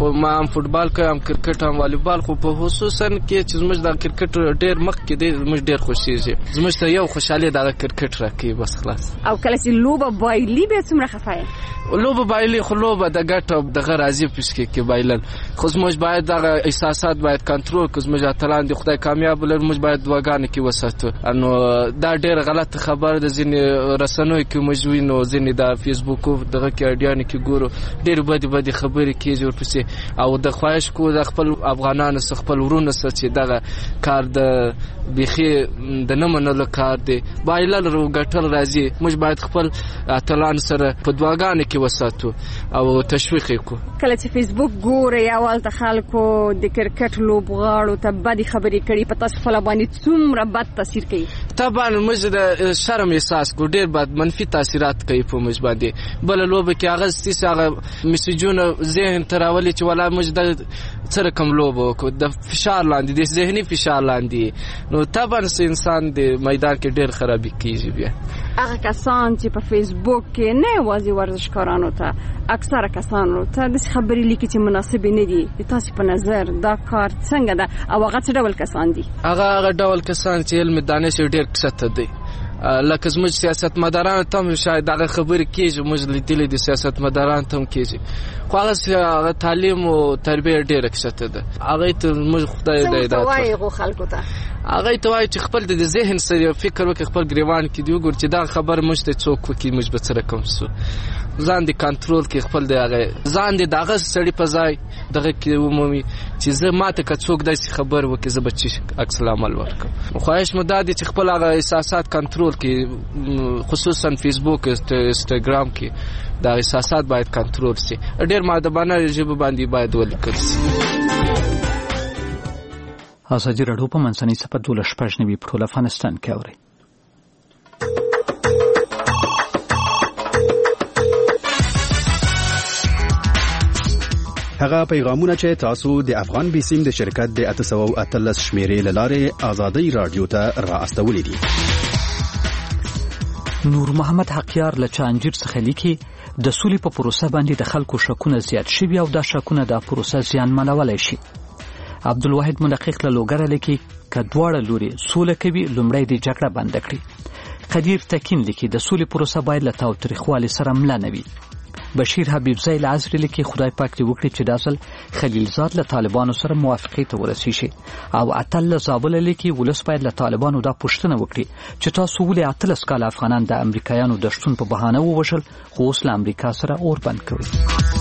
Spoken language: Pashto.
خو ما هم فوتبال کوم کرکټ هم والیبال خو په خصوصا کې چې زموږ د کرکټ ډیر مخ کې دی زموږ ډیر خوشیږي زموږ ته یو خوشاله د کرکټ راکې بس خلاص. او کله چې لوبه بایلی به څومره خفای لوبه بایلی خو لوبه د ګټه د غرازي پسکه کې بایلل خو زموږ باید د احساسات باید کنټرول کړو زموږ اتلان د خدای کامیاب لر موږ باید دواګانې کې وساتو. انو دا ډیر غلط خبر د ځینې رسنوي کې مجوینو ځینې د فیسبوک دغه کې اډیان کې ګورو ډیر بدې خبرې کیږي ورپسې او د خواهش کو د خپل افغانانو سره خپل ورونو سره چې دغه کار د بيخي د نه منلو کار دی بایلل رو ګټل راځي موږ باید خپل اتلان سره په دواګانې کې وساتو او تشویق وکړو. کله چې فیسبوک ګوري اول ته خلکو د کرکټ لوبغاړو ته بدې خبرې کړي په تاسو خپل باندې څومره بد تاثیر کوي؟ طبعا موږ د شرم احساس کو ډیر بد منفي تاثیرات کوي په موږ باندې. بل لوبه کې هغه ستاسو هغه میسجونه ذهن تراولي چې ولا موږ د سره کوم لوبه کو د فشار لاندې د ذهني فشار لاندې نو طبعا انسان د میدان کې ډیر خرابې کیږي. بیا هغه کسان چې په فیسبوک کې نه وازي ورزشکارانو ته اکثره کسانو ته د خبرې لیکي چې مناسب نه دي تاسو په نظر دا کار څنګه ده او هغه څه ډول کسان دي؟ هغه ډول کسان چې علم دانش ډیر کسته دي لکه زموږ سیاستمداران ته شاید هغه خبرې کیږي موږ لیدلې د سیاستمداران ته کیږي خو هغه تعلیم او تربیه ډیره کسته ده هغه ته موږ خدای دې دا وایي خلکو ته هغه ته وایي چې خپل د ذهن سره فکر وکړي خپل ګریوان کې دی وګور چې دا خبر موږ ته څوک وکي موږ به سره کوم سو ځان دې کنټرول کې خپل د هغه ځان دې دغه سړی په ځای دغه کې عمومي چې زه ماته که څوک داسې خبر وکي زه به چې عکس العمل وکړم. خواهش مو دا دی چې خپل هغه احساسات کنټرول کې خصوصا فیسبوک انستګرام کې دا احساسات باید کنټرول شي ډیر مؤدبانه ژبه باندې باید ولیکل شي. ازادي راډیو په منځنۍ صفحه 12 په ټول افغانستان کې اوري. هغه پیغامونه چې تاسو د افغان بیسیم د شرکت د 813 شمیرې لاره آزادي رادیو ته را استولې دي. نور محمد حقیار له چانجیر څخه لیکي د سولې په پروسه باندې د خلکو شکونه زیات شوي او دا شکونه د پروسه زیانمنولی شي. عبدالواحد منقق له لوګره لیکي که دواړه لوري سوله کوي لومړی د جګړه بند کړي. قدیر تکین لیکي د سولې پروسه باید له تاوتریخوالي سره مله نه وي. بشیر حبیبزی العزری لیکي خدای پاک دې وکړي چې د اصل خلیلزاد له طالبانو سره موافقې ته ورسیږي. او اتل زابل لیکي ولس باید له طالبانو دا پوښتنه وکړي چې تاسو ولې 13 کال افغانان د امریکایانو د شتون په بهانه ووژل خو اوس له امریکا سره اور بند کوي.